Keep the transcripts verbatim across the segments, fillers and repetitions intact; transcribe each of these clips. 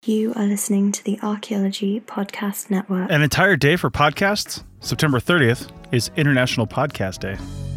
You are listening to the Archaeology Podcast Network. An entire day for podcasts? September thirtieth is International Podcast Day.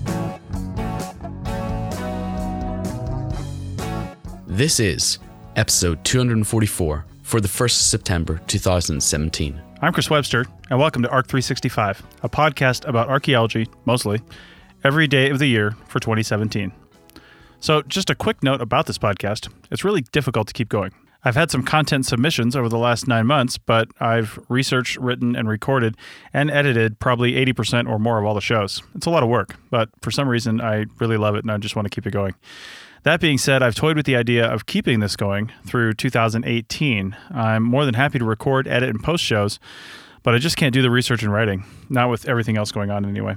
This is episode two hundred forty-four for the first of September two thousand seventeen. I'm Chris Webster, and welcome to Arc three sixty-five, a podcast about archaeology, mostly, every day of the year for twenty seventeen. So just a quick note about this podcast. It's really difficult to keep going. I've had some content submissions over the last nine months, but I've researched, written, and recorded and edited probably eighty percent or more of all the shows. It's a lot of work, but for some reason, I really love it and I just want to keep it going. That being said, I've toyed with the idea of keeping this going through two thousand eighteen. I'm more than happy to record, edit, and post shows, but I just can't do the research and writing, not with everything else going on anyway.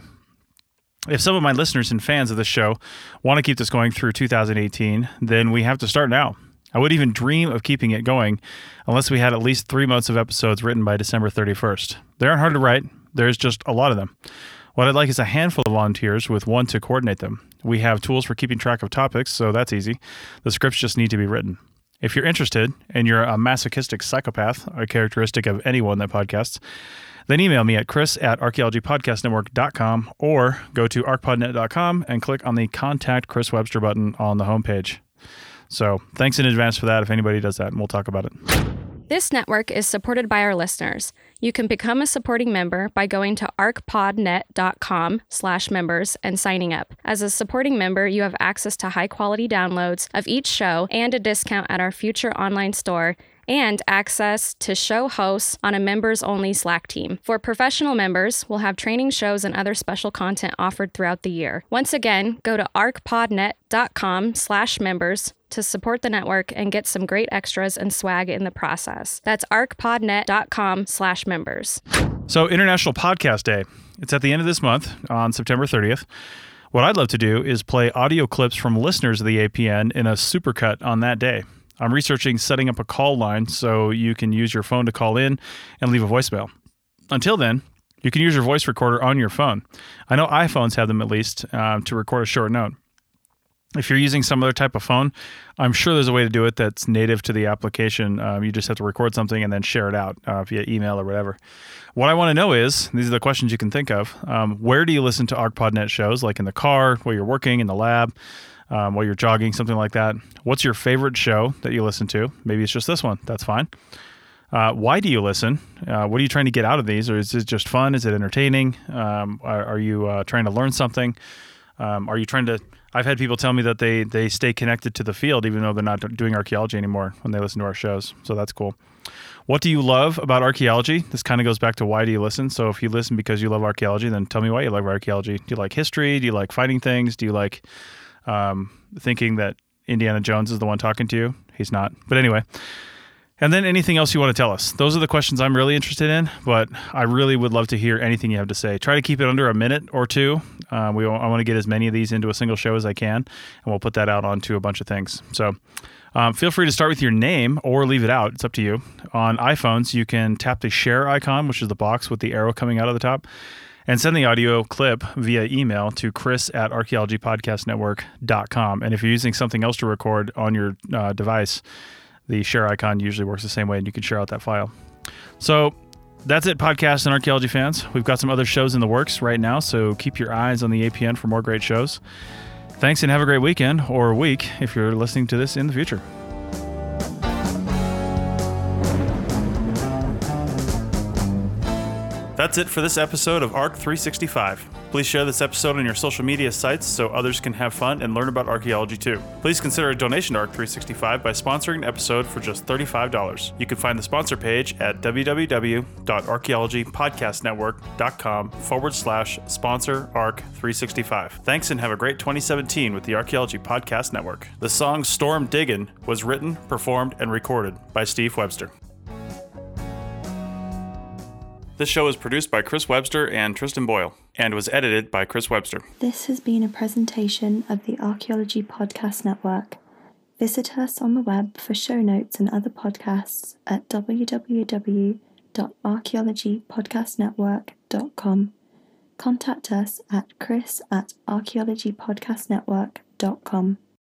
If some of my listeners and fans of this show want to keep this going through two thousand eighteen, then we have to start now. I wouldn't even dream of keeping it going unless we had at least three months of episodes written by December thirty-first. They aren't hard to write. There's just a lot of them. What I'd like is a handful of volunteers with one to coordinate them. We have tools for keeping track of topics, so that's easy. The scripts just need to be written. If you're interested and you're a masochistic psychopath, a characteristic of anyone that podcasts, then email me at chris at archaeology podcast network dot com or go to arc pod net dot com and click on the Contact Chris Webster button on the homepage. So thanks in advance for that if anybody does that, and we'll talk about it. This network is supported by our listeners. You can become a supporting member by going to arc pod net dot com slash members and signing up. As a supporting member, you have access to high-quality downloads of each show and a discount at our future online store, and access to show hosts on a members-only Slack team. For professional members, we'll have training shows and other special content offered throughout the year. Once again, go to arc pod net dot com slash members to support the network and get some great extras and swag in the process. That's arc pod net dot com slash members. So International Podcast Day. It's at the end of this month on September thirtieth. What I'd love to do is play audio clips from listeners of the A P N in a supercut on that day. I'm researching setting up a call line so you can use your phone to call in and leave a voicemail. Until then, you can use your voice recorder on your phone. I know iPhones have them at least um, to record a short note. If you're using some other type of phone, I'm sure there's a way to do it that's native to the application. Um, you just have to record something and then share it out uh, via email or whatever. What I want to know is, these are the questions you can think of, um, where do you listen to ArcPodNet shows, like in the car, while you're working, in the lab, um, while you're jogging, something like that? What's your favorite show that you listen to? Maybe it's just this one. That's fine. Uh, why do you listen? Uh, what are you trying to get out of these? Or is it just fun? Is it entertaining? Um, are, are you uh, trying to learn something? Um, are you trying to... I've had people tell me that they, they stay connected to the field even though they're not doing archaeology anymore when they listen to our shows. So that's cool. What do you love about archaeology? This kind of goes back to why do you listen? So if you listen because you love archaeology, then tell me why you love archaeology. Do you like history? Do you like finding things? Do you like um, thinking that Indiana Jones is the one talking to you? He's not. But anyway. And then anything else you want to tell us. Those are the questions I'm really interested in, but I really would love to hear anything you have to say. Try to keep it under a minute or two. Uh, we I want to get as many of these into a single show as I can, and we'll put that out onto a bunch of things. So um, feel free to start with your name or leave it out. It's up to you. On iPhones, you can tap the share icon, which is the box with the arrow coming out of the top, and send the audio clip via email to chris at archaeology podcast network dot com. And if you're using something else to record on your uh, device, the share icon usually works the same way, and you can share out that file. So that's it, podcast and archaeology fans. We've got some other shows in the works right now, so keep your eyes on the A P N for more great shows. Thanks, and have a great weekend or week if you're listening to this in the future. That's it for this episode of Arc three sixty-five. Please share this episode on your social media sites so others can have fun and learn about archaeology too. Please consider a donation to Arc three sixty-five by sponsoring an episode for just thirty-five dollars. You can find the sponsor page at www.archaeologypodcastnetwork.com forward slash sponsor Arc three sixty-five. Thanks, and have a great twenty seventeen with the Archaeology Podcast Network. The song Storm Diggin' was written, performed, and recorded by Steve Webster. This show is produced by Chris Webster and Tristan Boyle, and was edited by Chris Webster. This has been a presentation of the Archaeology Podcast Network. Visit us on the web for show notes and other podcasts at w w w dot archaeology podcast network dot com. Contact us at chris at archaeology podcast network dot com.